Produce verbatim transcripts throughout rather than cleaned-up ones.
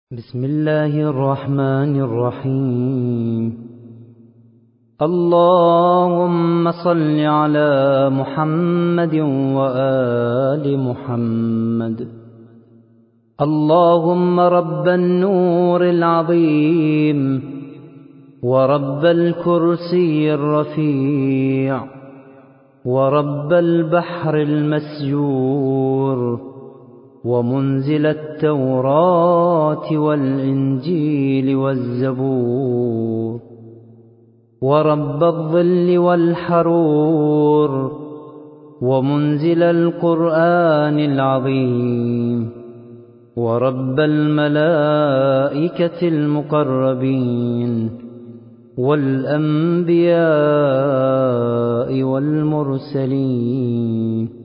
بسم الله الرحمن الرحيم. اللهم صل على محمد وآل محمد. اللهم رب النور العظيم ورب الكرسي الرفيع ورب البحر المسجور ومنزل التوراة والإنجيل والزبور ورب الظل والحرور ومنزل القرآن العظيم ورب الملائكة المقربين والأنبياء والمرسلين.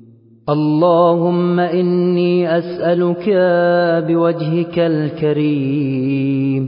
اللهم إني أسألك بوجهك الكريم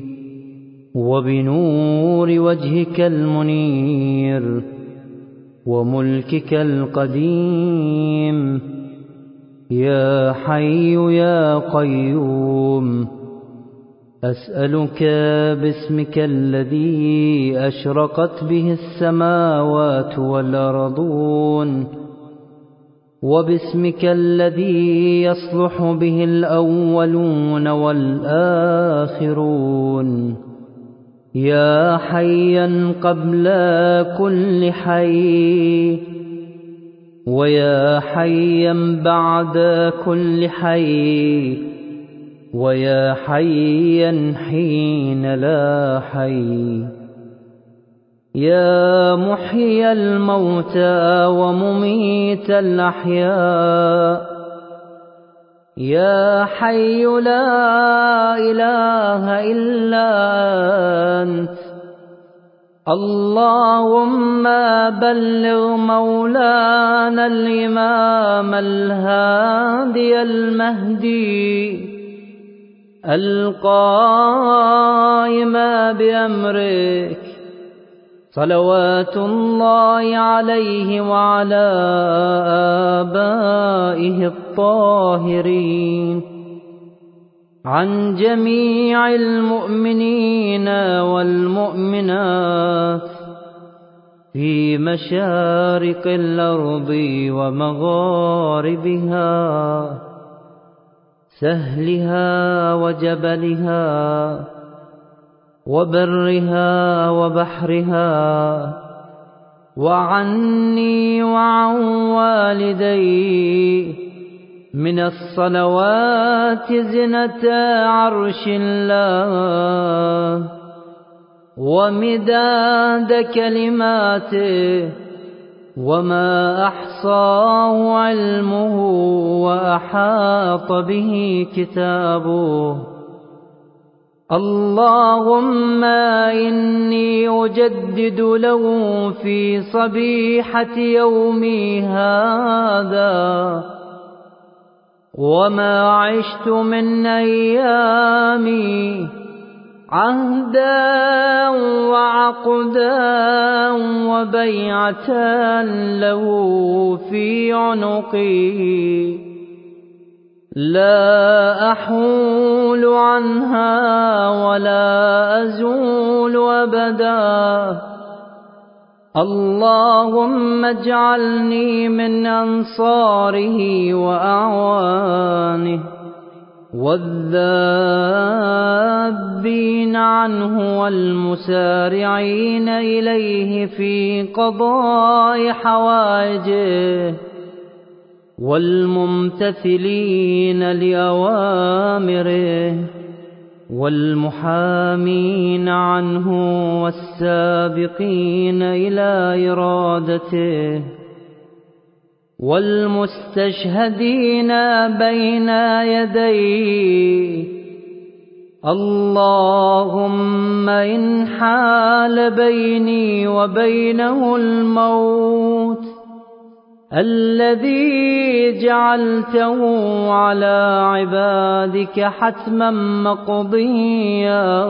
وبنور وجهك المنير وملكك القديم يا حي يا قيوم، أسألك باسمك الذي أشرقت به السماوات والأرضون وباسمك الذي يصلح به الأولون والآخرون، يا حيا قبل كل حي ويا حيا بعد كل حي ويا حيا حين لا حي، يا محيي الموتى ومميت الأحياء، يا حي لا إله إلا أنت. اللهم بلغ مولانا الإمام الهادي المهدي القائم بأمرك صلوات الله عليه وعلى آبائه الطاهرين، عن جميع المؤمنين والمؤمنات في مشارق الأرض ومغاربها، سهلها وجبلها وبرها وبحرها، وعني وعن والدي من الصلوات زنة عرش الله ومداد كلماته وما أحصاه علمه وأحاط به كتابه. اللهم إني أجدد له في صبيحة يومي هذا وما عشت من أيامي عهدا وعقدا وبيعة له في عنقي لا أحول عنها ولا أزول أبدا. اللهم اجعلني من أنصاره وأعوانه والذابين عنه والمسارعين إليه في قضاء حوائجه والممتثلين لأوامره والمحامين عنه والسابقين إلى إرادته والمستشهدين بين يديه. اللهم إن حال بيني وبينه الموت الذي جعلته على عبادك حتما مقضيا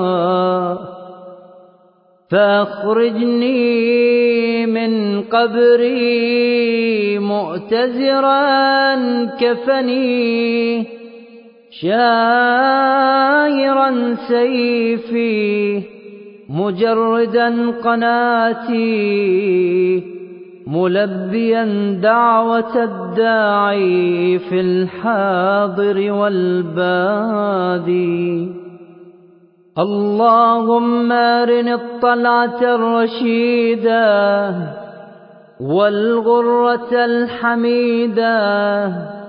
فأخرجني من قبري مؤتزرا كفني شائرا عن سيفي مجردا قناتي ملبيا دعوة الداعي في الحاضر والبادي. اللهم أرني الطلعة الرشيدة والغرة الحميدة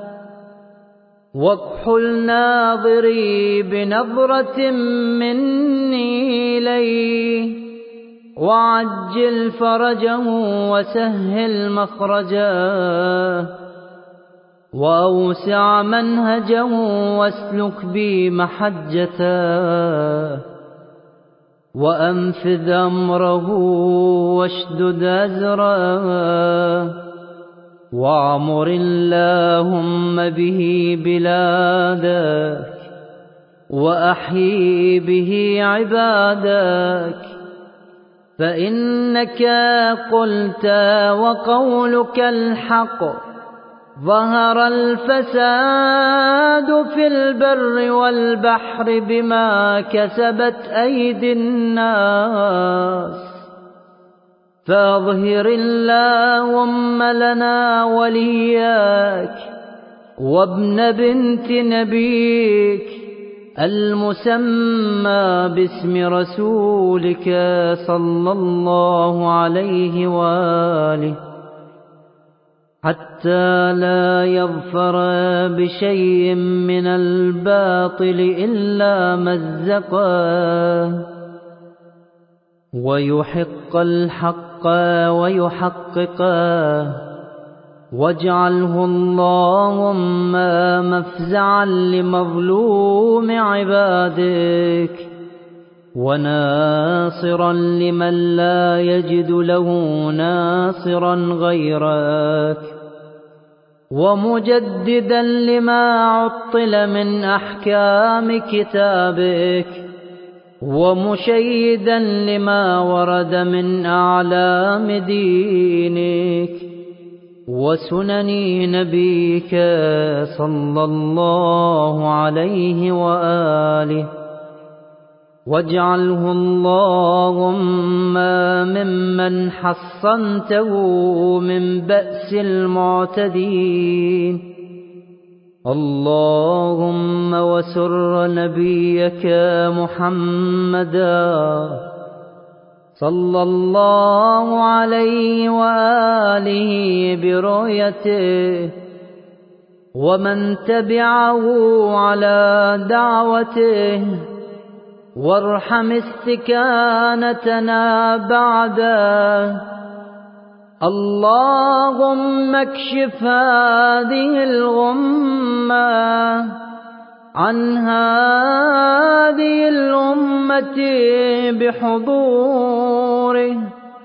واكحل ناظري بنظرة مني إليه وعجل فرجه وسهل مخرجه وأوسع منهجه واسلك بي محجته وأنفذ أمره واشدد أزره وعمر اللهم به بلادك وأحيي به عبادك فإنك قلت وقولك الحق ظهر الفساد في البر والبحر بما كسبت أيدي الناس فأظهر اللهم لنا ولياك وابن بنت نبيك المسمى باسم رسولك صلى الله عليه وآله حتى لا يظفر بشيء من الباطل إلا مزقه ويحق الحق ويحققه واجعله اللهم مفزعا لمظلوم عبادك وناصرا لمن لا يجد له ناصرا غيرك ومجددا لما عطل من أحكام كتابك ومشيدا لما ورد من أعلام دينك وسنن نبيك صلى الله عليه وآله واجعله اللهم ممن حصنته من بأس المعتدين. اللهم وسر نبيك محمدا صلى الله عليه وآله برؤيته ومن تبعه على دعوته وارحم استكانتنا بعده. اللهم اكشف هذه الغمة عن هذه الأمة بحضوره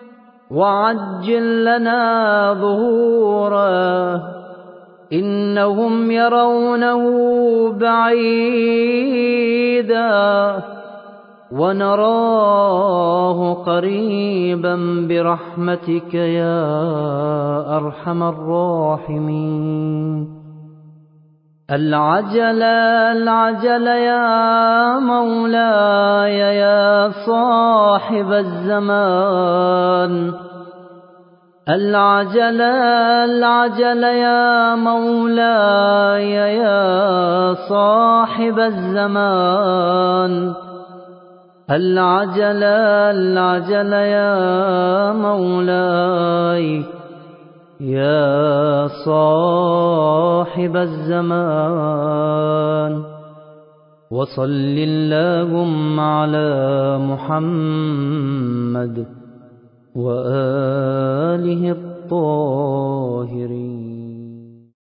وعجل لنا ظهوره إنهم يرونه بعيدا ونراه قريبا برحمتك يا أرحم الراحمين. العجل العجل يا مولاي يا صاحب الزمان العجل العجل يا مولاي يا صاحب الزمان العجل العجل يا مولاي يا صاحب الزمان. وصل اللهم على محمد وآله الطاهرين.